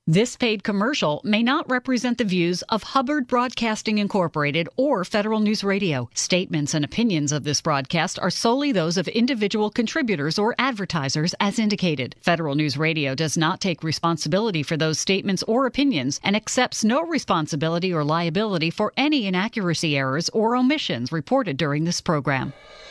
This paid commercial may not represent the views of Hubbard Broadcasting Incorporated or Federal News Radio. Statements and opinions of this broadcast are solely those of individual contributors or advertisers as indicated. Federal News Radio does not take responsibility for those statements or opinions and accepts no responsibility or liability for any inaccuracy, errors, or omissions reported during this program.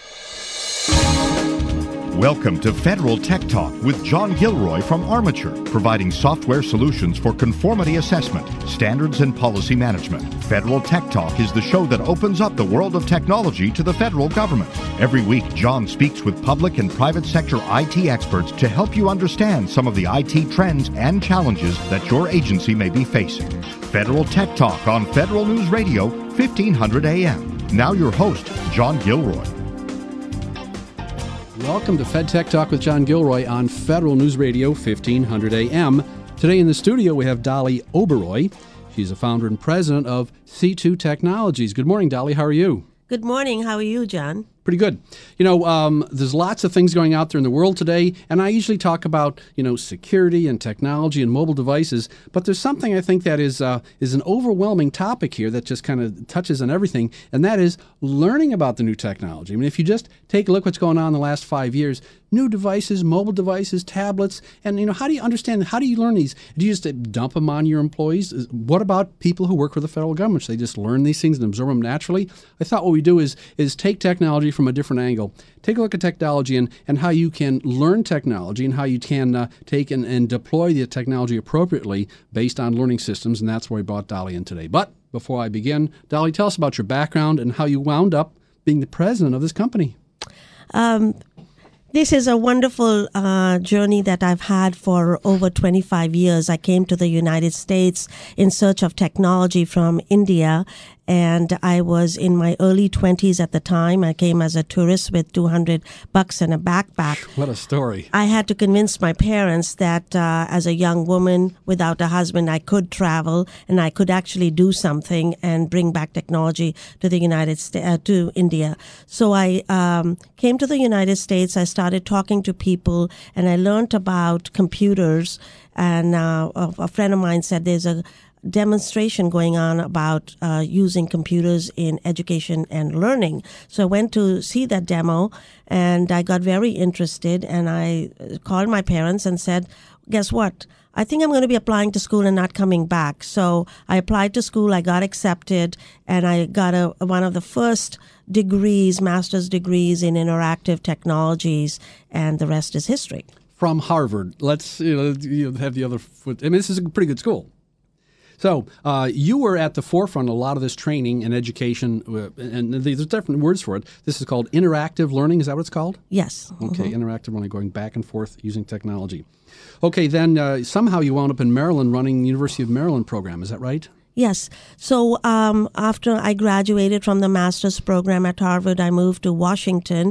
Welcome to Federal Tech Talk with John Gilroy from Armature, providing software solutions for conformity assessment, standards, and policy management. Federal Tech Talk is the show that opens up the world of technology to the federal government. Every week, John speaks with public and private sector IT experts to help you understand some of the IT trends and challenges that your agency may be facing. Federal Tech Talk on Federal News Radio, 1500 AM. Now your host, John Gilroy. Welcome to Fed Tech Talk with John Gilroy on Federal News Radio, 1500 AM. Today in the studio we have Dolly Oberoy. She's a founder and president of C2 Technologies. Good morning, Dolly. How are you? Good morning. How are you, John? Pretty good. There's lots of things going out there in the world today, and I usually talk about, security and technology and mobile devices, but there's something I think that is an overwhelming topic here that just kind of touches on everything, and that is learning about the new technology. I mean, if you just take a look what's going on in the last 5 years, new devices, mobile devices, tablets, and, how do you understand, how do you learn these? Do you just dump them on your employees? What about people who work for the federal government? Should they just learn these things and absorb them naturally? I thought what we do is take technology from a different angle. Take a look at technology and how you can learn technology and how you can take and deploy the technology appropriately based on learning systems, and that's why we brought Dolly in today. But before I begin, Dolly, tell us about your background and how you wound up being the president of this company. This is a wonderful journey that I've had for over 25 years. I came to the United States in search of technology from India, and I was in my early 20s at the time. I came as a tourist with $200 and a backpack. What a story. I had to convince my parents that as a young woman without a husband, I could travel and I could actually do something and bring back technology to the United States, to India. So I came to the United States. I started talking to people and I learned about computers. And a friend of mine said there's a demonstration going on about using computers in education and learning. So I went to see that demo and I got very interested and I called my parents and said, guess what? I think I'm going to be applying to school and not coming back. So I applied to school, I got accepted, and I got one of the first degrees, master's degrees in interactive technologies, and the rest is history. From Harvard. Let's have the other foot. I mean, this is a pretty good school. So you were at the forefront of a lot of this training and education, and there's different words for it. This is called interactive learning. Is that what it's called? Yes. Okay, interactive learning, going back and forth using technology. Okay, then somehow you wound up in Maryland running the University of Maryland program. Is that right? Yes. So after I graduated from the master's program at Harvard, I moved to Washington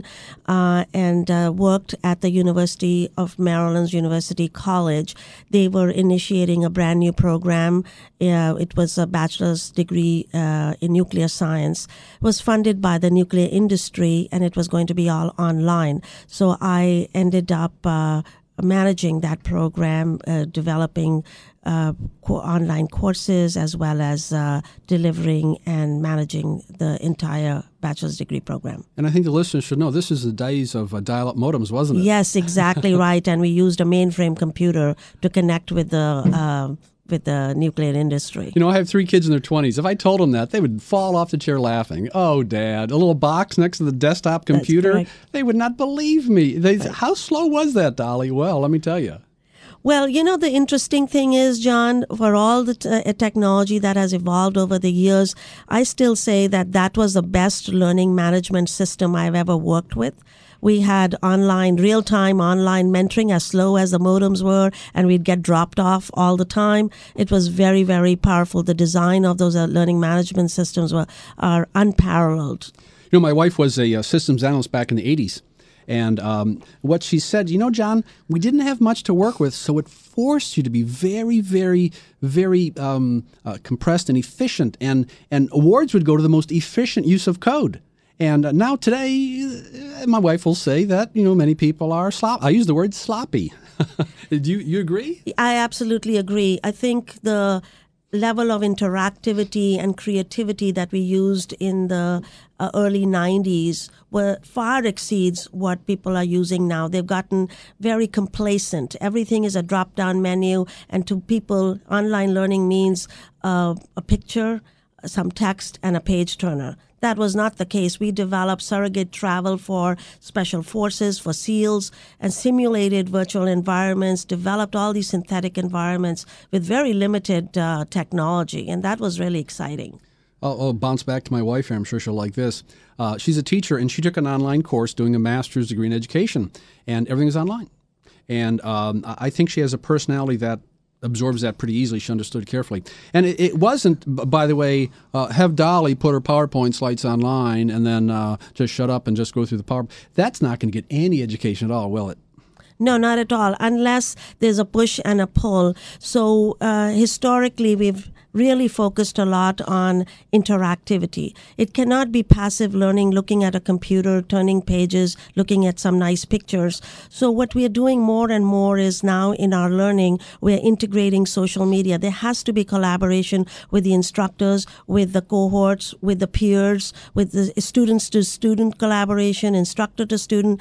and worked at the University of Maryland's University College. They were initiating a brand new program. It was a bachelor's degree in nuclear science. It was funded by the nuclear industry, and it was going to be all online. So I ended up managing that program, developing online courses, as well as delivering and managing the entire bachelor's degree program. And I think the listeners should know this is the days of dial-up modems, wasn't it? Yes, exactly right. And we used a mainframe computer to connect with the nuclear industry. I have 3 kids in their 20s. If I told them that, they would fall off the chair laughing. Oh, Dad, a little box next to the desktop computer? They would not believe me. How slow was that, Dolly? Well, let me tell you. Well, the interesting thing is, John, for all the technology that has evolved over the years, I still say that was the best learning management system I've ever worked with. We had real-time online mentoring, as slow as the modems were, and we'd get dropped off all the time. It was very, very powerful. The design of those learning management systems are unparalleled. My wife was a systems analyst back in the 80s. And what she said, John, we didn't have much to work with, so it forced you to be very, very, very compressed and efficient. And awards would go to the most efficient use of code. And now today, my wife will say that, many people are I use the word sloppy. Do you agree? I absolutely agree. I think the level of interactivity and creativity that we used in the early 90s far exceeds what people are using now. They've gotten very complacent. Everything is a drop-down menu, and to people, online learning means a picture, some text, and a page turner. That was not the case. We developed surrogate travel for special forces, for SEALs, and simulated virtual environments, developed all these synthetic environments with very limited technology, and that was really exciting. I'll bounce back to my wife here. I'm sure she'll like this. She's a teacher, and she took an online course doing a master's degree in education, and everything is online. And I think she has a personality that absorbs that pretty easily. She understood it carefully. And it wasn't, by the way, have Dolly put her PowerPoint slides online and then just shut up and just go through the PowerPoint. That's not going to get any education at all, will it? No, not at all, unless there's a push and a pull. So historically, we've really focused a lot on interactivity. It cannot be passive learning, looking at a computer, turning pages, looking at some nice pictures. So what we are doing more and more is now in our learning, we're integrating social media. There has to be collaboration with the instructors, with the cohorts, with the peers, with the students-to-student collaboration, instructor-to-student,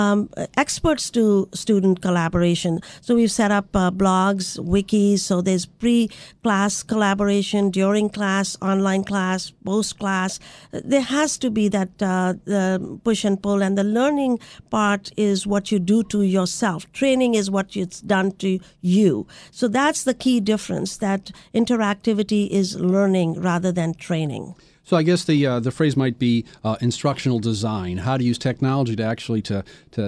experts-to-student collaboration. So we've set up blogs, wikis, so there's pre-class collaboration, during class, online class, post-class. There has to be that the push and pull, and the learning part is what you do to yourself. Training is what it's done to you. So that's the key difference, that interactivity is learning rather than training. So I guess the phrase might be instructional design, how to use technology to actually to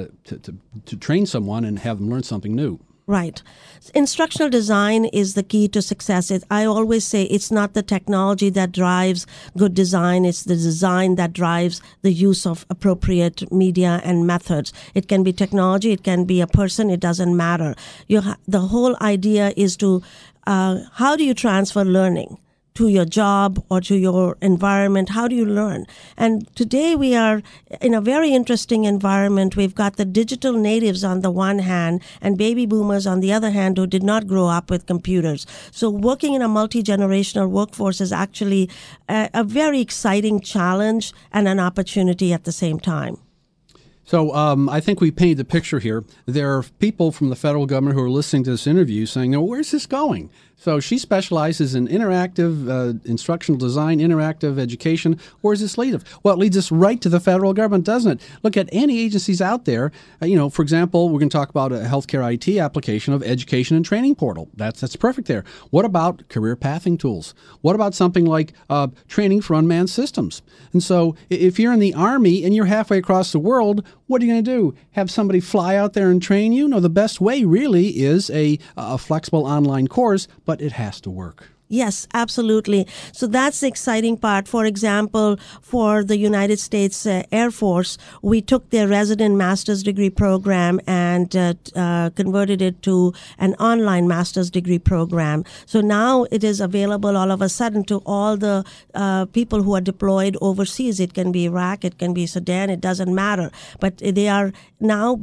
train someone and have them learn something new. Right. Instructional design is the key to success. I always say it's not the technology that drives good design. It's the design that drives the use of appropriate media and methods. It can be technology. It can be a person. It doesn't matter. The whole idea is to how do you transfer learning to your job or to your environment? How do you learn? And today we are in a very interesting environment. We've got the digital natives on the one hand and baby boomers on the other hand who did not grow up with computers. So working in a multi-generational workforce is actually a very exciting challenge and an opportunity at the same time. So I think we painted the picture here. There are people from the federal government who are listening to this interview saying, "No, where's this going?" So she specializes in interactive instructional design, interactive education. Where does this lead us? Well, it leads us right to the federal government, doesn't it? Look at any agencies out there. For example, we're going to talk about a healthcare IT application of education and training portal. That's perfect there. What about career pathing tools? What about something like training for unmanned systems? And so if you're in the Army and you're halfway across the world, what are you going to do? Have somebody fly out there and train you? No, the best way really is a flexible online course, but it has to work. Yes, absolutely. So that's the exciting part. For example, for the United States Air Force, we took their resident master's degree program and converted it to an online master's degree program. So now it is available all of a sudden to all the people who are deployed overseas. It can be Iraq, it can be Sudan, it doesn't matter. But they are now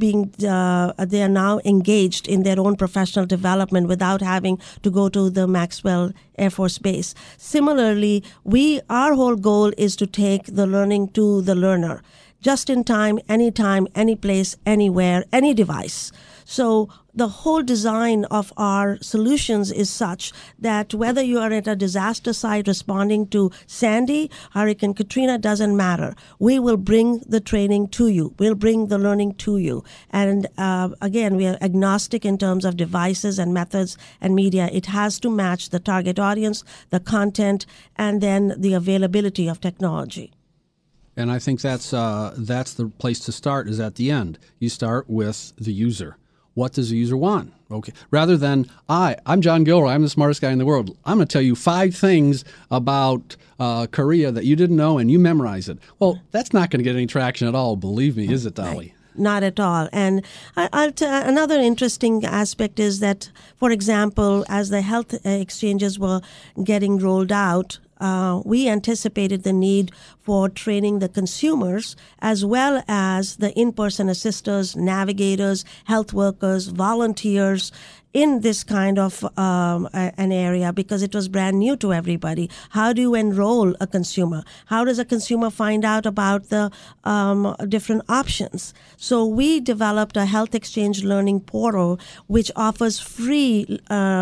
engaged in their own professional development without having to go to the Maxwell Air Force Base. Similarly, our whole goal is to take the learning to the learner, just in time, anytime, any place, anywhere, any device. So the whole design of our solutions is such that whether you are at a disaster site responding to Sandy, Hurricane Katrina, doesn't matter. We will bring the training to you. We'll bring the learning to you. And again, we are agnostic in terms of devices and methods and media. It has to match the target audience, the content, and then the availability of technology. And I think that's the place to start, is at the end. You start with the user. What does the user want? Okay. Rather than, I'm John Gilroy, I'm the smartest guy in the world. I'm going to tell you 5 things about Korea that you didn't know, and you memorize it. Well, that's not going to get any traction at all, believe me, is it, Dolly? Not at all. And another interesting aspect is that, for example, as the health exchanges were getting rolled out, we anticipated the need for training the consumers as well as the in-person assisters, navigators, health workers, volunteers in this kind of an area, because it was brand new to everybody. How do you enroll a consumer? How does a consumer find out about the different options? So we developed a health exchange learning portal which offers free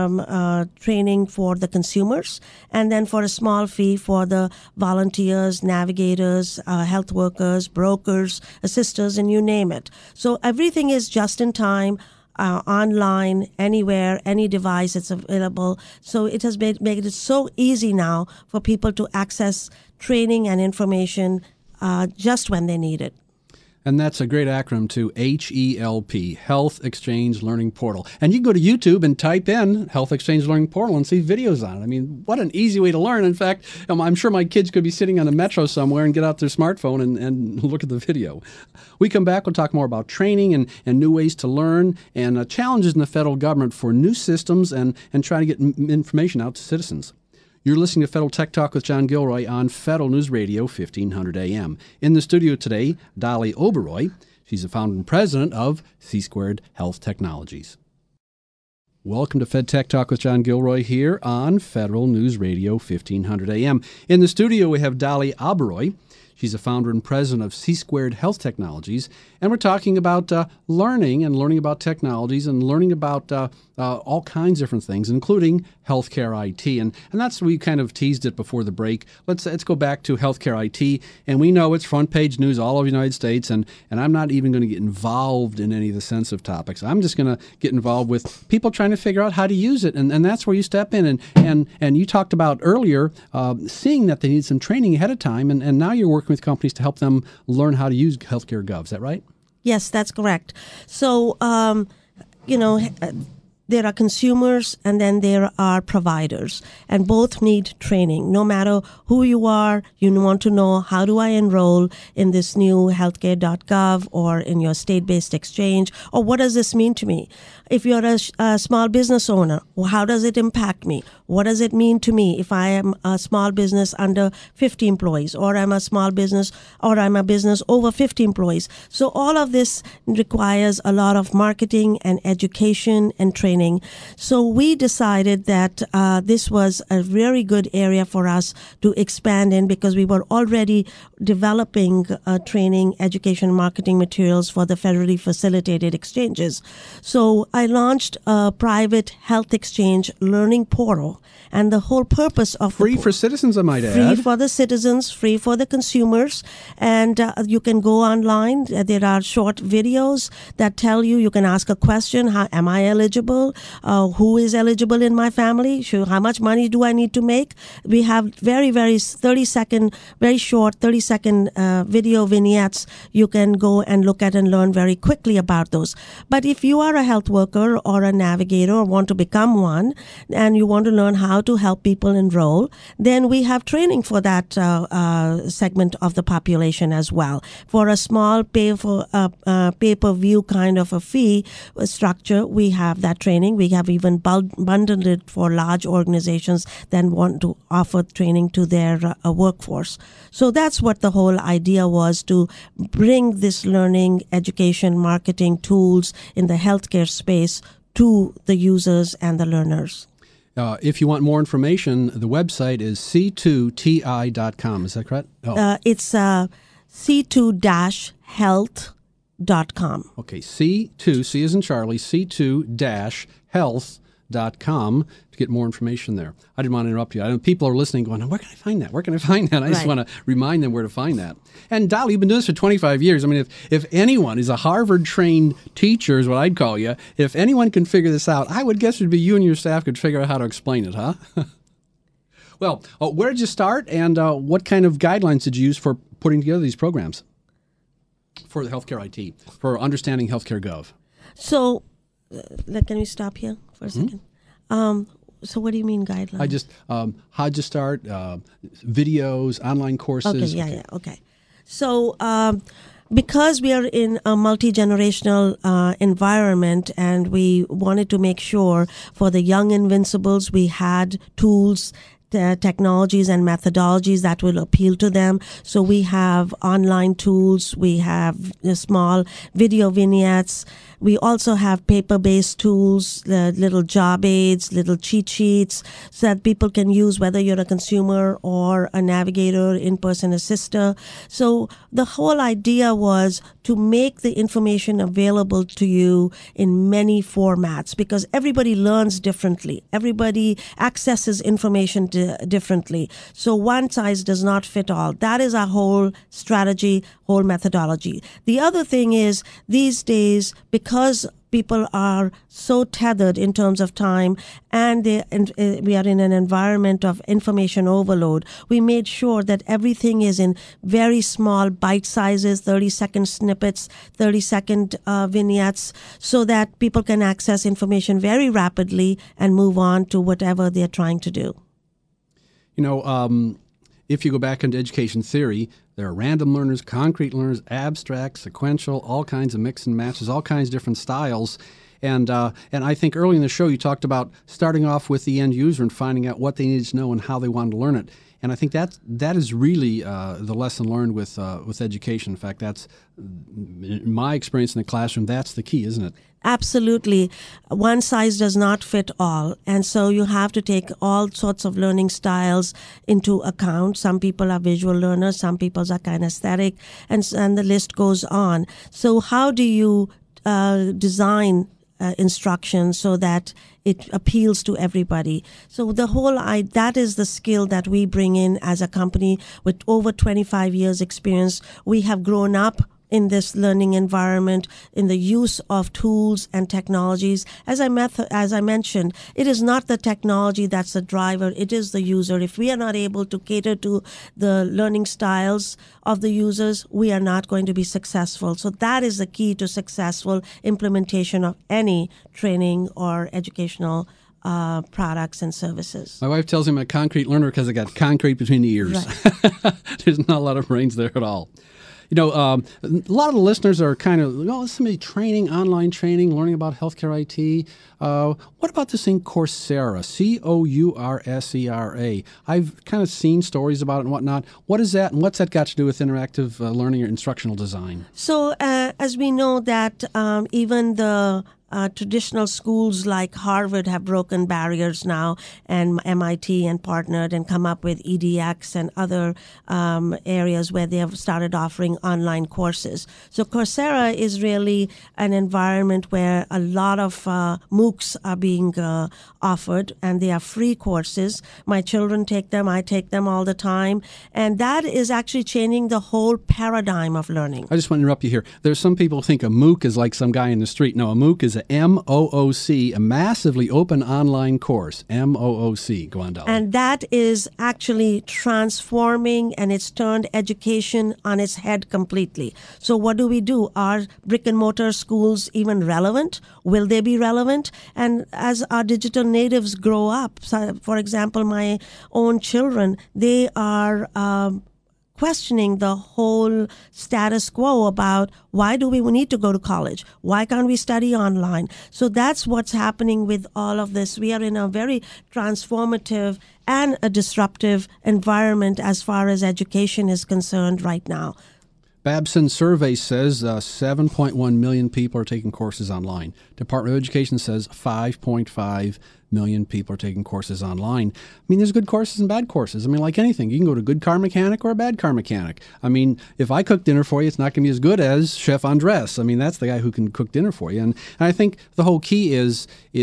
training for the consumers, and then for a small fee for the volunteers, navigators, health workers, brokers, assisters, and you name it. So everything is just in time. Online, anywhere, any device, it's available. So it has made it so easy now for people to access training and information just when they need it. And that's a great acronym too, HELP, Health Exchange Learning Portal. And you can go to YouTube and type in Health Exchange Learning Portal and see videos on it. I mean, what an easy way to learn. In fact, I'm sure my kids could be sitting on a metro somewhere and get out their smartphone and look at the video. We come back, we'll talk more about training and new ways to learn and challenges in the federal government for new systems and trying to get information out to citizens. You're listening to Federal Tech Talk with John Gilroy on Federal News Radio, 1500 AM. In the studio today, Dolly Oberoi. She's the founder and president of C-Squared Health Technologies. Welcome to Fed Tech Talk with John Gilroy here on Federal News Radio, 1500 AM. In the studio, we have Dolly Oberoi. She's the founder and president of C-Squared Health Technologies, and we're talking about learning about technologies and learning about all kinds of different things, including healthcare IT. And that's, we kind of teased it before the break. Let's go back to healthcare IT, and we know it's front page news all over the United States, and I'm not even going to get involved in any of the sensitive topics. I'm just going to get involved with people trying to figure out how to use it, and that's where you step in. And you talked about earlier seeing that they need some training ahead of time, and now you're working with companies to help them learn how to use healthcare gov. Is that right? Yes, that's correct. So, there are consumers and then there are providers, and both need training. No matter who you are, you want to know, how do I enroll in this new healthcare.gov or in your state-based exchange, or what does this mean to me? If you're a small business owner, how does it impact me? What does it mean to me if I am a small business under 50 employees, or I'm a small business, or I'm a business over 50 employees? So all of this requires a lot of marketing and education and training. So we decided that this was a very good area for us to expand in, because we were already developing training, education, marketing materials for the federally facilitated exchanges. So I launched a private health exchange learning portal, and the whole purpose of free for citizens, I might add. Free for the citizens, free for the consumers, and you can go online. There are short videos that tell you. You can ask a question: how am I eligible? Who is eligible in my family? How much money do I need to make? We have very, very 30-second, very short 30-second video vignettes. You can go and look at and learn very quickly about those. But if you are a health worker or a navigator or want to become one, and you want to learn how to help people enroll, then we have training for that segment of the population as well. For a small pay-per-view kind of a fee structure, we have that training. We have even bundled it for large organizations that want to offer training to their workforce. So that's what the whole idea was, to bring this learning, education, marketing tools in the healthcare space to the users and the learners. If you want more information, the website is c2ti.com. Is that correct? Oh. It's c2-health.com. Okay, C2, C as in Charlie, c2-health.com to get more information there. I didn't want to interrupt you. I know people are listening going, where can I find that? Where can I find that? I just want to remind them where to find that. And Dolly, you've been doing this for 25 years. I mean, if anyone is a Harvard-trained teacher is what I'd call you, if anyone can figure this out, I would guess it would be you and your staff could figure out how to explain it, huh? Well, where did you start, and what kind of guidelines did you use for putting together these programs for the healthcare IT, for understanding healthcare gov? So, can we stop here for a second? So what do you mean guidelines? I just, how'd you start, videos, online courses? Okay. So because we are in a multi-generational environment, and we wanted to make sure for the young invincibles we had tools, technologies and methodologies that will appeal to them. So we have online tools, we have small video vignettes, we also have paper-based tools, little job aids, little cheat sheets, so that people can use whether you're a consumer or a navigator, in-person assister. So the whole idea was to make the information available to you in many formats, because everybody learns differently. Everybody accesses information differently. So one size does not fit all. That is our whole strategy, whole methodology. The other thing is, these days, because people are so tethered in terms of time, and we are in an environment of information overload, we made sure that everything is in very small bite sizes, 30-second snippets, 30-second vignettes, so that people can access information very rapidly and move on to whatever they're trying to do. You know, if you go back into education theory, there are random learners, concrete learners, abstract, sequential, all kinds of mix and matches, all kinds of different styles. And I think early in the show you talked about starting off with the end user and finding out what they needed to know and how they wanted to learn it. And I think that is really the lesson learned with education. In fact, that's, in my experience in the classroom, that's the key, isn't it? Absolutely. One size does not fit all. And so you have to take all sorts of learning styles into account. Some people are visual learners, some people are kinesthetic, and the list goes on. So how do you design instruction so that it appeals to everybody? So that is the skill that we bring in as a company with over 25 years experience. We have grown up in this learning environment, in the use of tools and technologies. As I mentioned, it is not the technology that's the driver, it is the user. If we are not able to cater to the learning styles of the users, we are not going to be successful. So that is the key to successful implementation of any training or educational products and services. My wife tells me I'm a concrete learner because I got concrete between the ears. Right. There's not a lot of brains there at all. You know, a lot of the listeners are kind of, somebody training, online training, learning about healthcare IT. What about this thing Coursera, Coursera? I've kind of seen stories about it and whatnot. What is that, and what's that got to do with interactive learning or instructional design? So, as we know that even the traditional schools like Harvard have broken barriers now, and MIT and partnered and come up with EDX and other areas where they have started offering online courses. So Coursera is really an environment where a lot of MOOCs are being offered, and they are free courses. My children take them, I take them all the time, and that is actually changing the whole paradigm of learning. I just want to interrupt you here. There's some people who think a MOOC is like some guy in the street. No, a MOOC is a MOOC, a massively open online course. MOOC. Go on, Dolly. And that is actually transforming, and it's turned education on its head completely. So what do? Are brick and mortar schools even relevant? Will they be relevant? And as our digital natives grow up, so for example, my own children, they are questioning the whole status quo about why do we need to go to college? Why can't we study online? So that's what's happening with all of this. We are in a very transformative and a disruptive environment as far as education is concerned right now. Babson survey says 7.1 million people are taking courses online. Department of Education says 5.5 million people are taking courses online. I mean, there's good courses and bad courses. I mean, like anything, you can go to a good car mechanic or a bad car mechanic. I mean, if I cook dinner for you, it's not going to be as good as Chef Andres. I mean, that's the guy who can cook dinner for you. And I think the whole key is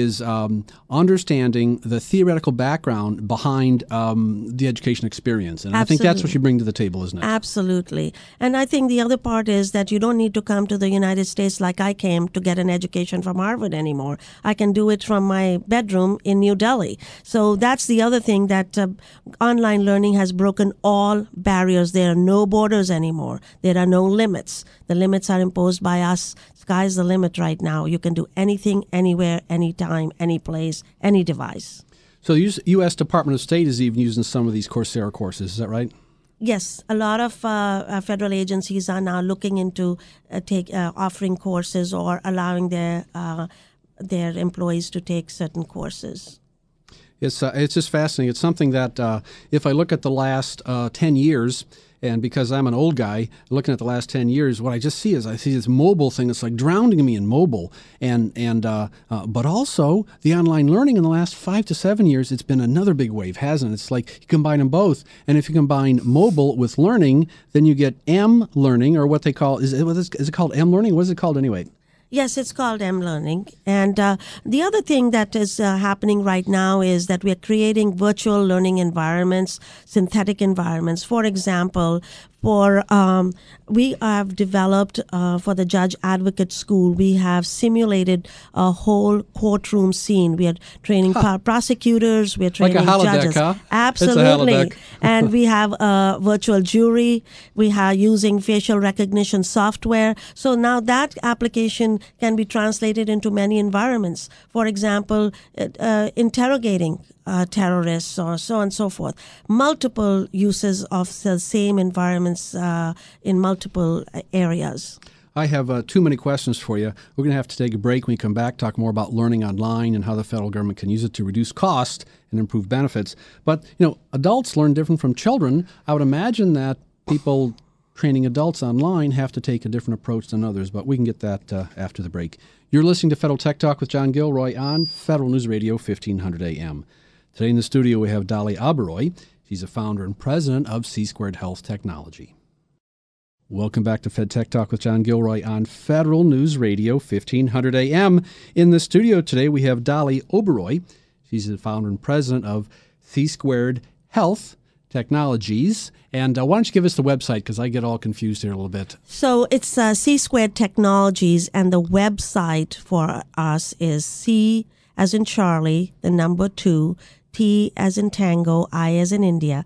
understanding the theoretical background behind the education experience. And Absolutely. I think that's what you bring to the table, isn't it? Absolutely. And I think the other part is that you don't need to come to the United States like I came to get an education from Harvard anymore. I can do it from my bedroom in New Delhi. So that's the other thing, that online learning has broken all barriers. There are no borders anymore. There are no limits. The limits are imposed by us. Sky's the limit right now. You can do anything, anywhere, anytime, any place, any device. So the U.S. Department of State is even using some of these Coursera courses. Is that right? Yes, a lot of federal agencies are now looking into offering courses or allowing their employees to take certain courses. It's just fascinating. It's something that if I look at the last 10 years, and because I'm an old guy, looking at the last 10 years, what I just see is I see this mobile thing that's like drowning me in mobile. But also the online learning in the last 5 to 7 years, it's been another big wave, hasn't it? It's like you combine them both. And if you combine mobile with learning, then you get M learning, or what they call, is it called M learning? What is it called anyway? Yes, it's called M-Learning. And the other thing that is happening right now is that we are creating virtual learning environments, synthetic environments. For example, we have developed for the Judge Advocate School, we have simulated a whole courtroom scene. We are training prosecutors, we are training like a holodeck, judges. Huh? Absolutely. It's a holodeck. And we have a virtual jury. We are using facial recognition software. So now that application can be translated into many environments. For example, interrogating terrorists or so on and so forth. Multiple uses of the same environments in multiple areas. I have too many questions for you. We're going to have to take a break. When we come back, talk more about learning online and how the federal government can use it to reduce cost and improve benefits. But, adults learn different from children. I would imagine that people training adults online have to take a different approach than others, but we can get that after the break. You're listening to Federal Tech Talk with John Gilroy on Federal News Radio, 1500 AM. Today in the studio, we have Dolly Oberoi. She's the founder and president of C-Squared Health Technology. Welcome back to Fed Tech Talk with John Gilroy on Federal News Radio, 1500 AM. In the studio today, we have Dolly Oberoi. She's the founder and president of C-Squared Health Technologies. And why don't you give us the website, because I get all confused here a little bit. So it's C-Squared Technologies, and the website for us is C as in Charlie, the number 2, T as in Tango, I as in India,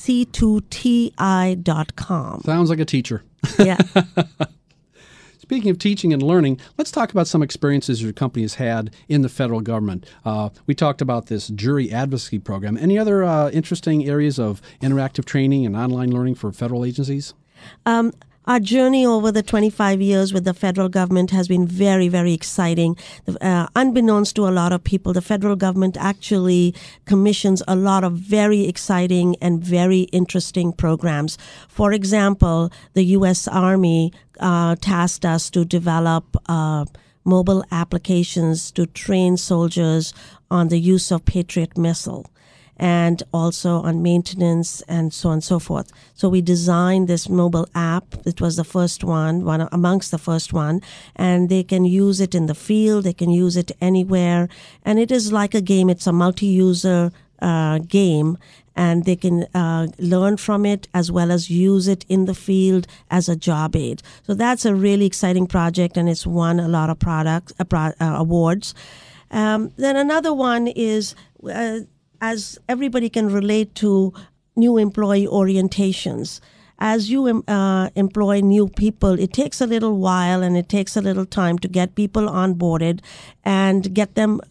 c2ti.com. Sounds like a teacher. Yeah. Speaking of teaching and learning, let's talk about some experiences your company has had in the federal government. We talked about this jury advocacy program. Any other interesting areas of interactive training and online learning for federal agencies? Our journey over the 25 years with the federal government has been very, very exciting. Unbeknownst to a lot of people, the federal government actually commissions a lot of very exciting and very interesting programs. For example, the U.S. Army tasked us to develop mobile applications to train soldiers on the use of Patriot missile, and also on maintenance and so on and so forth. So we designed this mobile app. It was the first one amongst the first one, and they can use it in the field, they can use it anywhere, and it is like a game. It's a multi-user game, and they can learn from it as well as use it in the field as a job aid. So that's a really exciting project, and it's won a lot of awards. Then another one is as everybody can relate to new employee orientations. As you employ new people, it takes a little while and it takes a little time to get people onboarded and get them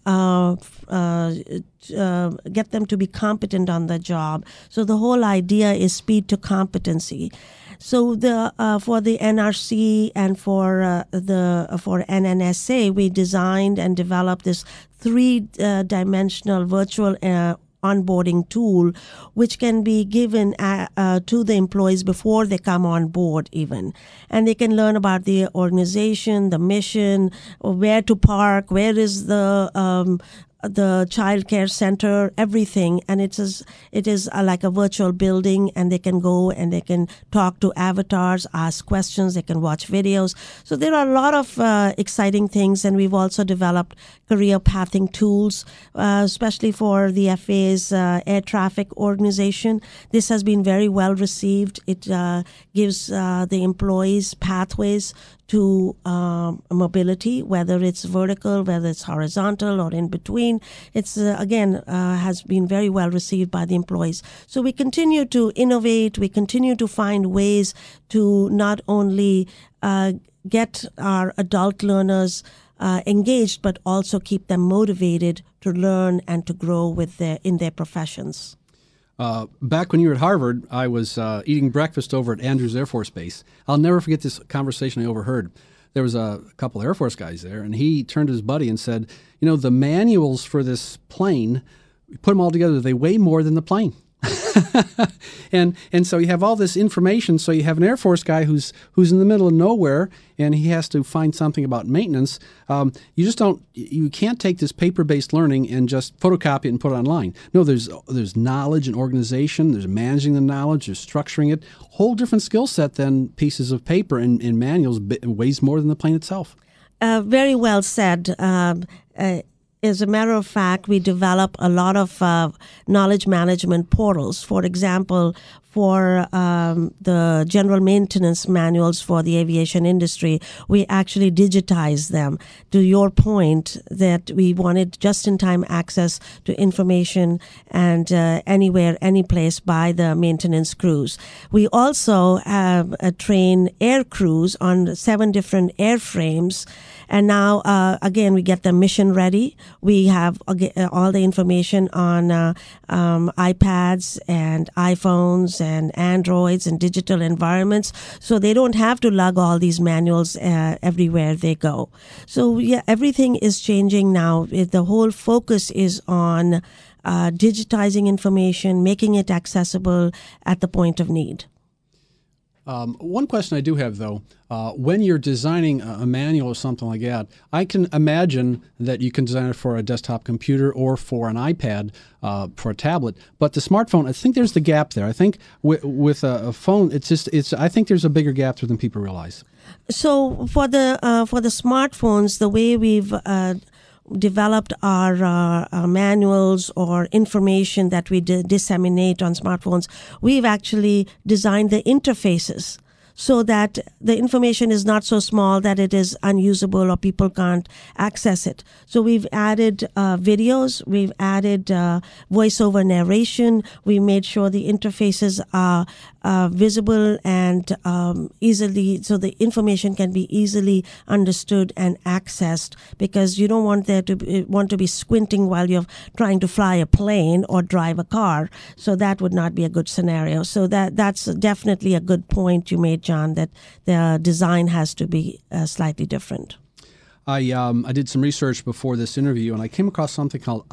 to be competent on the job. So the whole idea is speed to competency. So for the NRC and for NNSA, we designed and developed this 3-dimensional virtual onboarding tool, which can be given to the employees before they come on board even. And they can learn about the organization, the mission, where to park, where is the child care center, everything. And it is like a virtual building, and they can go and they can talk to avatars, ask questions, they can watch videos. So there are a lot of exciting things, and we've also developed career pathing tools, especially for the FAA's air traffic organization. This has been very well received. It gives the employees pathways to mobility, whether it's vertical, whether it's horizontal, or in between. It's, has been very well received by the employees. So we continue to innovate. We continue to find ways to not only get our adult learners engaged, but also keep them motivated to learn and to grow in their professions. Back when you were at Harvard, I was eating breakfast over at Andrews Air Force Base. I'll never forget this conversation I overheard. There was a couple Air Force guys there, and he turned to his buddy and said, the manuals for this plane put them all together, they weigh more than the plane. and so you have all this information. So you have an Air Force guy who's in the middle of nowhere, and he has to find something about maintenance. You can't take this paper-based learning and just photocopy it and put it online. No, there's knowledge and organization. There's managing the knowledge. There's structuring it. Whole different skill set than pieces of paper and manuals. Weighs more than the plane itself. Very well said. As a matter of fact, we develop a lot of knowledge management portals. For example, for the general maintenance manuals for the aviation industry, we actually digitize them. To your point that we wanted just-in-time access to information and anywhere, any place by the maintenance crews. We also have train air crews on 7 different airframes. And now, again, we get them mission ready. We have all the information on iPads and iPhones and Androids and digital environments. So they don't have to lug all these manuals everywhere they go. So, yeah, everything is changing now. The whole focus is on digitizing information, making it accessible at the point of need. One question I do have, though, when you're designing a manual or something like that, I can imagine that you can design it for a desktop computer or for an iPad, for a tablet. But the smartphone, I think there's the gap there. I think with a phone, I think there's a bigger gap there than people realize. So for the smartphones, the way we've developed our manuals or information that we disseminate on smartphones, we've actually designed the interfaces so that the information is not so small that it is unusable or people can't access it. So we've added videos, we've added voiceover narration, we made sure the interfaces are visible and easily, so the information can be easily understood and accessed, because you don't want to be squinting while you're trying to fly a plane or drive a car. So that would not be a good scenario. So that's definitely a good point you made, John, that the design has to be slightly different. I did some research before this interview, and I came across something called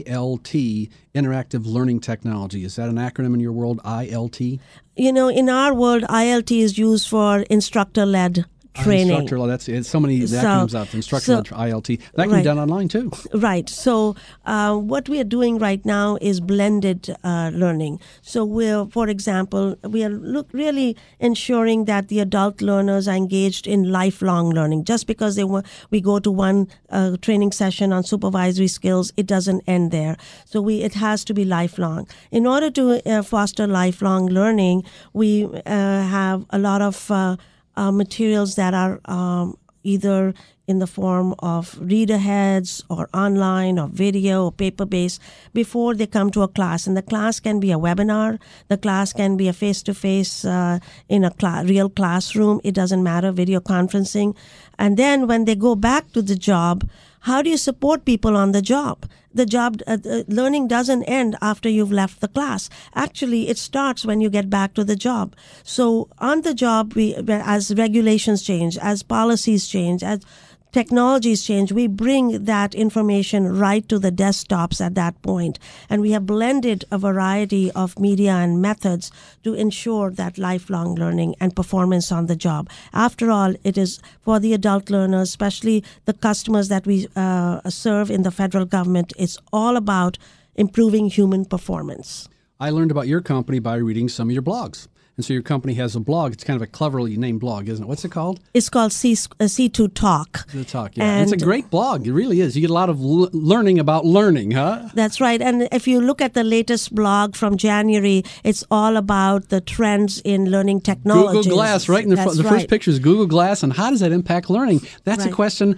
ILT, Interactive Learning Technology. Is that an acronym in your world, ILT? You know, in our world, ILT is used for instructor-led training. That's so many acronyms out there. Instructor-led ILT. That can be done online too. Right. So what we are doing right now is blended learning. So for example, we are really ensuring that the adult learners are engaged in lifelong learning. Just because we go to one training session on supervisory skills, it doesn't end there. So it has to be lifelong. In order to foster lifelong learning, we have a lot of materials that are either in the form of reader heads or online or video or paper-based before they come to a class. And the class can be a webinar. The class can be a face-to-face in a real classroom. It doesn't matter, video conferencing. And then when they go back to the job, how do you support people on the job? The job learning doesn't end after you've left the class. Actually, it starts when you get back to the job. So on the job, as regulations change, as policies change, as technologies change, we bring that information right to the desktops at that point. And we have blended a variety of media and methods to ensure that lifelong learning and performance on the job. After all, it is for the adult learners, especially the customers that we serve in the federal government, it's all about improving human performance. I learned about your company by reading some of your blogs. And so your company has a blog. It's kind of a cleverly named blog, isn't it? What's it called? It's called C2 Talk. The Talk, yeah. And it's a great blog. It really is. You get a lot of learning about learning, huh? That's right. And if you look at the latest blog from January, it's all about the trends in learning technologies. Google Glass, right? And the first picture is Google Glass, and how does that impact learning? That's a question,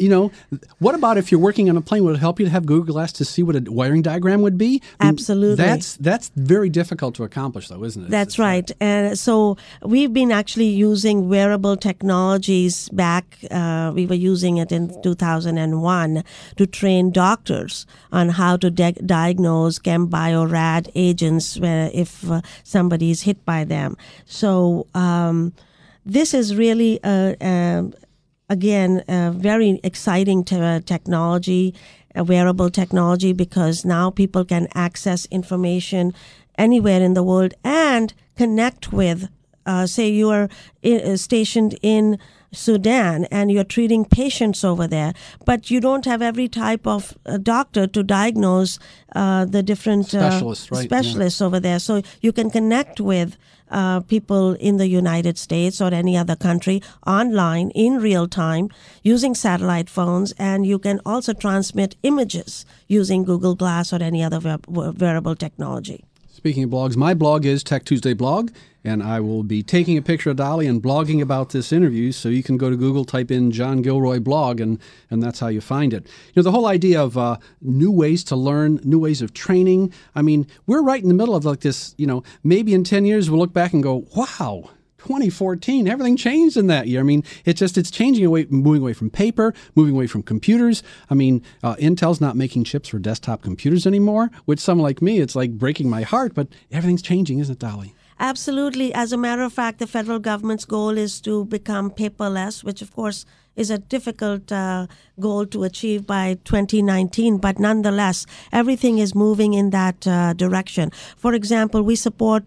what about if you're working on a plane? Would it help you to have Google Glass to see what a wiring diagram would be? Absolutely. That's very difficult to accomplish, though, isn't it? That's right. And so we've been actually using wearable technologies back. We were using it in 2001 to train doctors on how to diagnose chem-bio-rad agents if somebody is hit by them. So this is really a again, very exciting technology, wearable technology, because now people can access information anywhere in the world and connect with, say you are stationed in Sudan and you're treating patients over there, but you don't have every type of doctor to diagnose the different specialists over there. So you can connect with people in the United States or any other country online in real time using satellite phones, and you can also transmit images using Google Glass or any other wearable technology. Speaking of blogs, my blog is Tech Tuesday Blog, and I will be taking a picture of Dolly and blogging about this interview, so you can go to Google, type in John Gilroy blog, and that's how you find it. The whole idea of new ways to learn, new ways of training, I mean, we're right in the middle of like this, maybe in 10 years we'll look back and go, wow, 2014, everything changed in that year. I mean, it's changing away, moving away from paper, moving away from computers. I mean, Intel's not making chips for desktop computers anymore, which someone like me, it's like breaking my heart, but everything's changing, isn't it, Dolly? Absolutely. As a matter of fact, the federal government's goal is to become paperless, which of course is a difficult goal to achieve by 2019, but nonetheless, everything is moving in that direction. For example, we support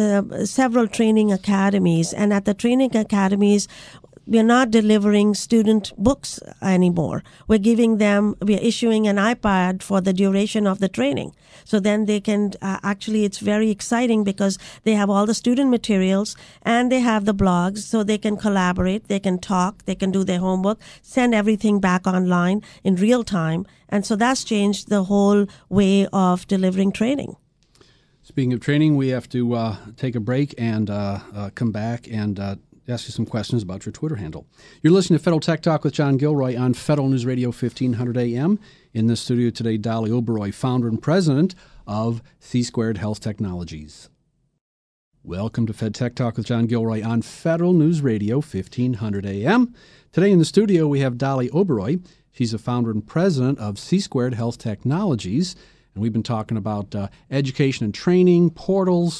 several training academies, and at the training academies, we're not delivering student books anymore. We're issuing an iPad for the duration of the training. So then they can, it's very exciting because they have all the student materials and they have the blogs, so they can collaborate, they can talk, they can do their homework, send everything back online in real time. And so that's changed the whole way of delivering training. Speaking of training, we have to take a break and come back and ask you some questions about your Twitter handle. You're listening to Federal Tech Talk with John Gilroy on Federal News Radio 1500 AM. In the studio today, Dolly Oberoi, founder and president of C-Squared Health Technologies. Welcome to Fed Tech Talk with John Gilroy on Federal News Radio 1500 AM. Today in the studio, we have Dolly Oberoi. She's the founder and president of C-Squared Health Technologies. And we've been talking about education and training, portals,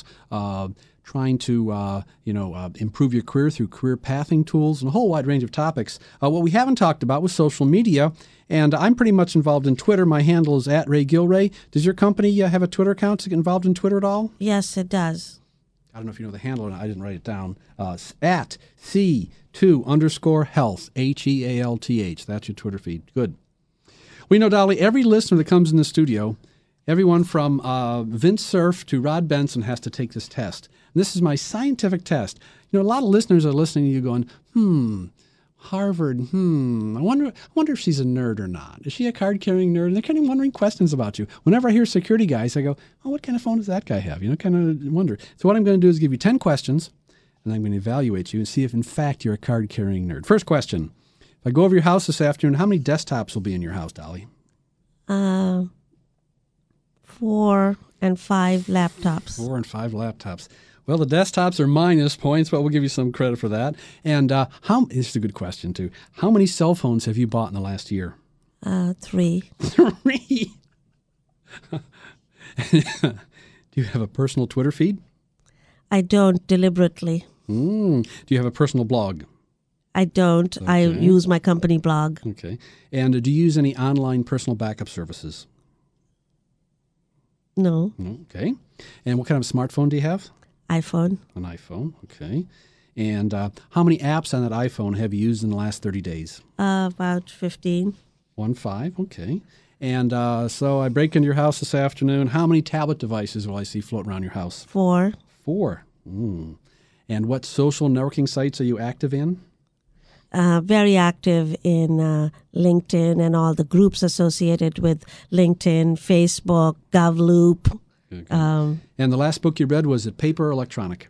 trying to improve your career through career pathing tools, and a whole wide range of topics. What we haven't talked about was social media, and I'm pretty much involved in Twitter. My handle is @RayGilray. Does your company have a Twitter account to get involved in Twitter at all? Yes, it does. I don't know if you know the handle or not. I didn't write it down. @C2_health, HEALTH. That's your Twitter feed. Good. We know, Dolly, every listener that comes in the studio, everyone from Vince Cerf to Rod Benson has to take this test. And this is my scientific test. A lot of listeners are listening to you going, Harvard, I wonder if she's a nerd or not. Is she a card-carrying nerd? And they're kind of wondering questions about you. Whenever I hear security guys, I go, oh, what kind of phone does that guy have? Kind of wonder. So what I'm going to do is give you 10 questions, and I'm going to evaluate you and see if, in fact, you're a card-carrying nerd. First question. If I go over your house this afternoon, how many desktops will be in your house, Dolly? 4 and 5 laptops. 4 and 5 laptops. Well, the desktops are minus points, but we'll give you some credit for that. And this is a good question, too. How many cell phones have you bought in the last year? 3. 3? Do you have a personal Twitter feed? I don't, deliberately. Do you have a personal blog? I don't. Okay. I use my company blog. Okay. And do you use any online personal backup services? No. Okay. And what kind of smartphone do you have? iPhone. An iPhone, okay. And how many apps on that iPhone have you used in the last 30 days? About 15. 15, okay. And so I break into your house this afternoon. How many tablet devices will I see floating around your house? 4. 4. And what social networking sites are you active in? Very active in LinkedIn and all the groups associated with LinkedIn, Facebook, GovLoop. Okay. And the last book you read, was it paper or electronic?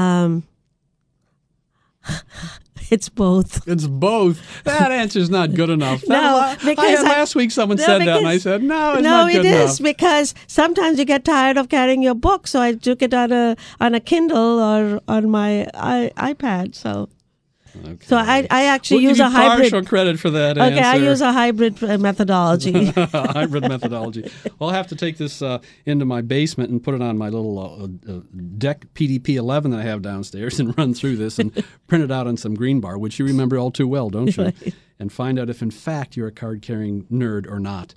It's both. It's both. That answer's not good enough. Because last week someone said that, and I said, no, it's not good enough. No, it is, because sometimes you get tired of carrying your book, so I took it on a Kindle or on my iPad. So Okay. So I actually we'll use give a you hybrid. partial credit for that Okay, answer. I use a hybrid methodology. Hybrid methodology. Well, I'll have to take this into my basement and put it on my little deck PDP-11 that I have downstairs and run through this and print it out on some green bar, which you remember all too well, don't you? Right. And find out if, in fact, you're a card-carrying nerd or not.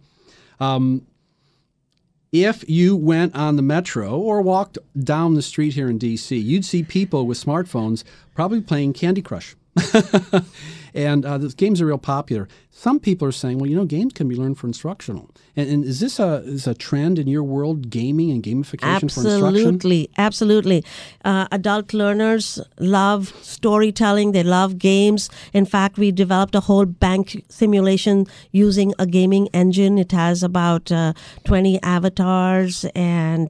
If you went on the metro or walked down the street here in D.C., you'd see people with smartphones probably playing Candy Crush. And the games are real popular. Some people are saying, well, games can be learned for instructional. And is this a trend in your world, gaming and gamification for instruction? Absolutely. Adult learners love storytelling. They love games. In fact, we developed a whole bank simulation using a gaming engine. It has about 20 avatars and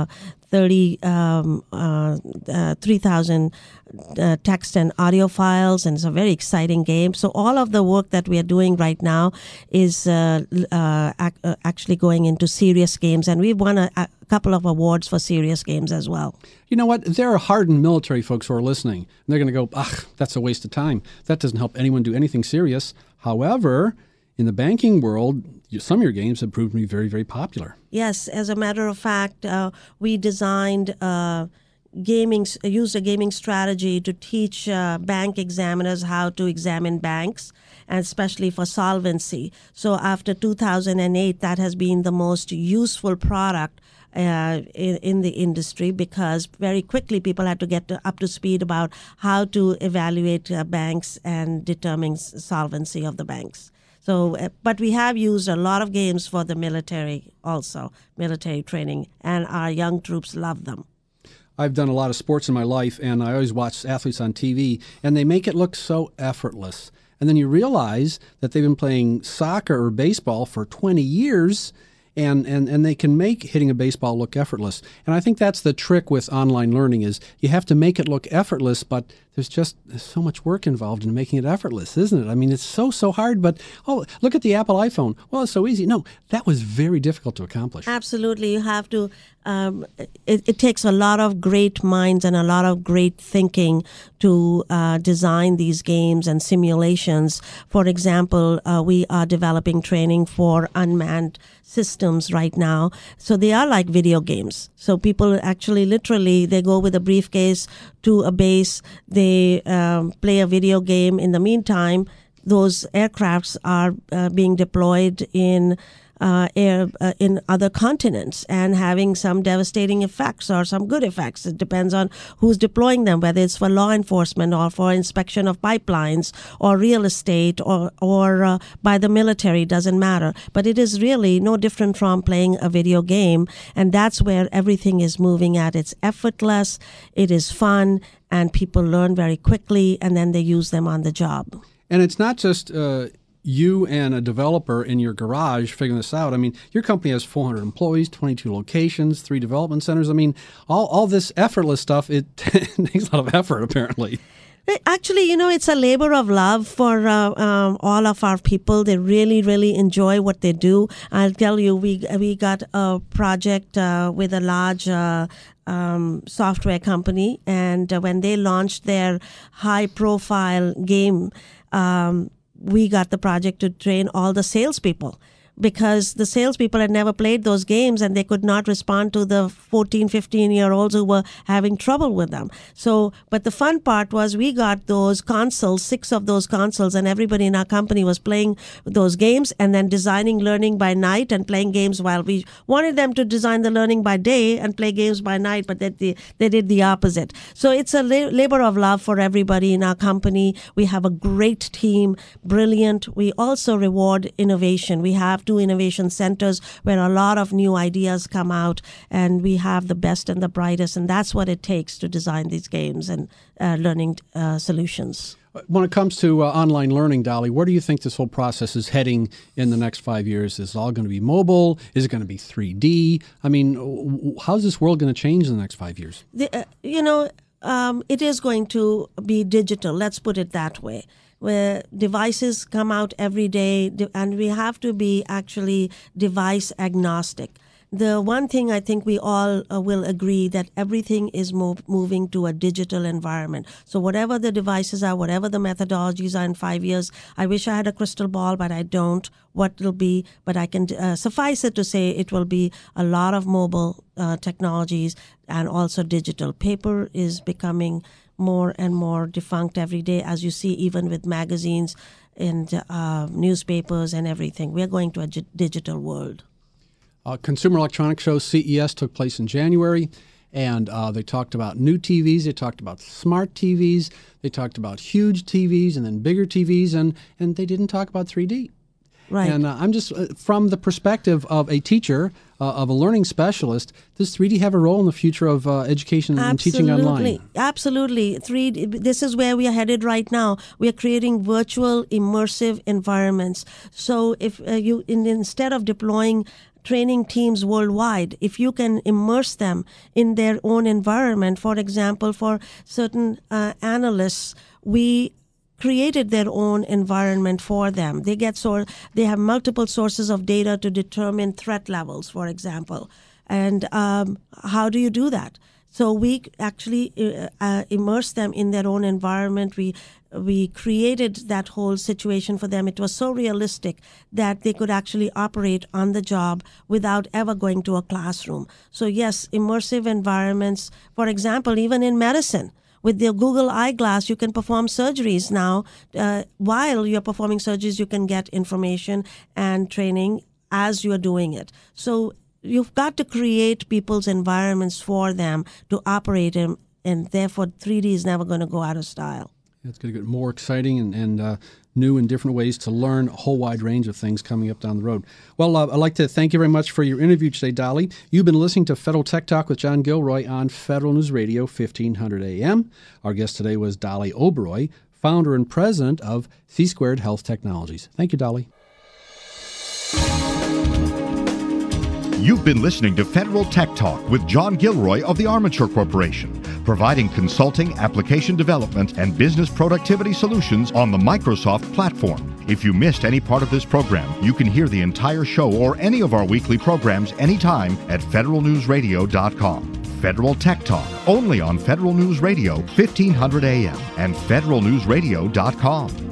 3,000 text and audio files, and it's a very exciting game. So all of the work that we are doing right now is actually going into serious games, and we've won a couple of awards for serious games as well. You know what? There are hardened military folks who are listening, and they're going to go, that's a waste of time. That doesn't help anyone do anything serious. However, in the banking world, some of your games have proved to be very, very popular. Yes, as a matter of fact, we designed used a gaming strategy to teach bank examiners how to examine banks, and especially for solvency. So after 2008, that has been the most useful product in the industry, because very quickly people had to get up to speed about how to evaluate banks and determine solvency of the banks. So, but we have used a lot of games for the military also, military training, and our young troops love them. I've done a lot of sports in my life, and I always watch athletes on TV, and they make it look so effortless. And then you realize that they've been playing soccer or baseball for 20 years, and they can make hitting a baseball look effortless. And I think that's the trick with online learning, is you have to make it look effortless, but there's so much work involved in making it effortless, isn't it? I mean, it's so hard, but, look at the Apple iPhone. Well, it's so easy. No, that was very difficult to accomplish. Absolutely. You have to, it takes a lot of great minds and a lot of great thinking to design these games and simulations. For example, we are developing training for unmanned systems right now. So they are like video games. So people actually literally, they go with a briefcase to a base, they play a video game. In the meantime, those aircrafts are being deployed in other continents and having some devastating effects or some good effects. It depends on who's deploying them, whether it's for law enforcement or for inspection of pipelines or real estate or by the military, doesn't matter. But it is really no different from playing a video game, and that's where everything is moving at. It's effortless, it is fun, and people learn very quickly, and then they use them on the job. And it's not just you and a developer in your garage figuring this out. I mean, your company has 400 employees, 22 locations, 3 development centers. I mean, all this effortless stuff, it takes a lot of effort, apparently. Actually, it's a labor of love for all of our people. They really, really enjoy what they do. I'll tell you, we got a project with a large software company, and when they launched their high-profile game, we got the project to train all the salespeople, because the salespeople had never played those games and they could not respond to the 14, 15-year-olds who were having trouble with them. So, but the fun part was we got those consoles, 6 of those consoles, and everybody in our company was playing those games and then designing learning by night and playing games while we wanted them to design the learning by day and play games by night, but they did the opposite. So it's a labor of love for everybody in our company. We have a great team, brilliant. We also reward innovation. We have 2 innovation centers where a lot of new ideas come out, and we have the best and the brightest, and that's what it takes to design these games and learning solutions. When it comes to online learning, Dolly, where do you think this whole process is heading in the next 5 years? Is it all going to be mobile? Is it going to be 3D? I mean, how's this world going to change in the next 5 years? It is going to be digital. Let's put it that way, where devices come out every day, and we have to be actually device agnostic. the one thing I think we all will agree that everything is moving to a digital environment. So whatever the devices are, whatever the methodologies are in 5 years, I wish I had a crystal ball, but I don't. What it'll be, but I can suffice it to say it will be a lot of mobile technologies and also digital. Paper is becoming more and more defunct every day, as you see, even with magazines and newspapers and everything. We're going to a digital world. Consumer Electronics Show, CES, took place in January, and they talked about new TVs, they talked about smart TVs, they talked about huge TVs and then bigger TVs, and they didn't talk about 3D. Right. And I'm just, from the perspective of a teacher, of a learning specialist, does 3D have a role in the future of education and teaching online? Absolutely. 3D, this is where we are headed right now. We are creating virtual immersive environments. So if instead of deploying training teams worldwide, if you can immerse them in their own environment, for example, for certain analysts, we created their own environment for them. They have multiple sources of data to determine threat levels, for example. And how do you do that? So we actually immerse them in their own environment. We created that whole situation for them. It was so realistic that they could actually operate on the job without ever going to a classroom. So yes, immersive environments, for example, even in medicine. With the Google Eyeglass, you can perform surgeries now. While you're performing surgeries, you can get information and training as you're doing it. So you've got to create people's environments for them to operate in, and therefore 3D is never going to go out of style. It's going to get more exciting and new and different ways to learn a whole wide range of things coming up down the road. Well, I'd like to thank you very much for your interview today, Dolly. You've been listening to Federal Tech Talk with John Gilroy on Federal News Radio, 1500 AM. Our guest today was Dolly Oberoi, founder and president of C-Squared Health Technologies. Thank you, Dolly. You've been listening to Federal Tech Talk with John Gilroy of the Armature Corporation, providing consulting, application development, and business productivity solutions on the Microsoft platform. If you missed any part of this program, you can hear the entire show or any of our weekly programs anytime at federalnewsradio.com. Federal Tech Talk, only on Federal News Radio, 1500 AM and federalnewsradio.com.